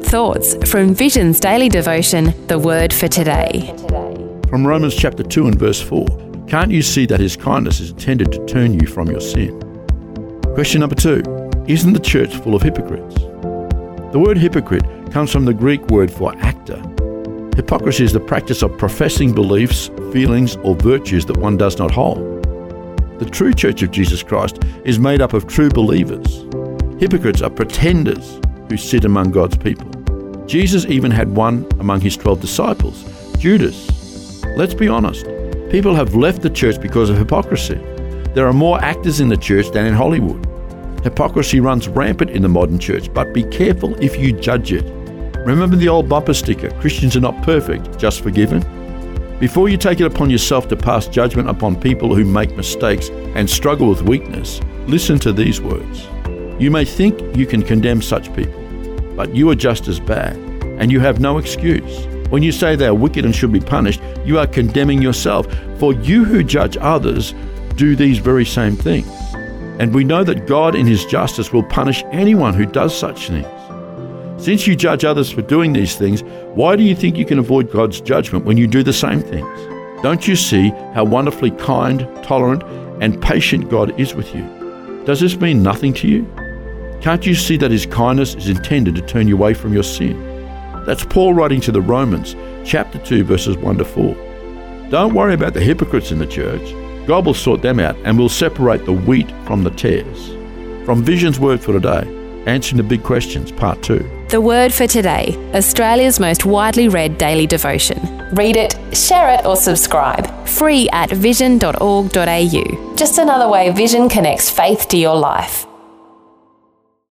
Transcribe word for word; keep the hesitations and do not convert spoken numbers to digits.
good thoughts from Vision's daily devotion, The Word for Today. From Romans chapter two and verse four, can't you see that his kindness is intended to turn you from your sin? Question number two, isn't the church full of hypocrites? The word hypocrite comes from the Greek word for actor. Hypocrisy is the practice of professing beliefs, feelings, or virtues that one does not hold. The true Church of Jesus Christ is made up of true believers. Hypocrites are pretenders who sit among God's people. Jesus even had one among his twelve disciples, Judas. Let's be honest, people have left the church because of hypocrisy. There are more actors in the church than in Hollywood. Hypocrisy runs rampant in the modern church, but be careful if you judge it. Remember the old bumper sticker, Christians are not perfect, just forgiven? Before you take it upon yourself to pass judgment upon people who make mistakes and struggle with weakness, listen to these words. You may think you can condemn such people, but you are just as bad, and you have no excuse. When you say they are wicked and should be punished, you are condemning yourself, for you who judge others do these very same things. And we know that God in his justice will punish anyone who does such things. Since you judge others for doing these things, why do you think you can avoid God's judgment when you do the same things? Don't you see how wonderfully kind, tolerant, and patient God is with you? Does this mean nothing to you? Can't you see that his kindness is intended to turn you away from your sin? That's Paul writing to the Romans, chapter two, verses one to four. Don't worry about the hypocrites in the church. God will sort them out and will separate the wheat from the tares. From Vision's Word for Today, Answering the Big Questions, Part two. The Word for Today, Australia's most widely read daily devotion. Read it, share it or subscribe. Free at vision dot org dot a u. Just another way Vision connects faith to your life.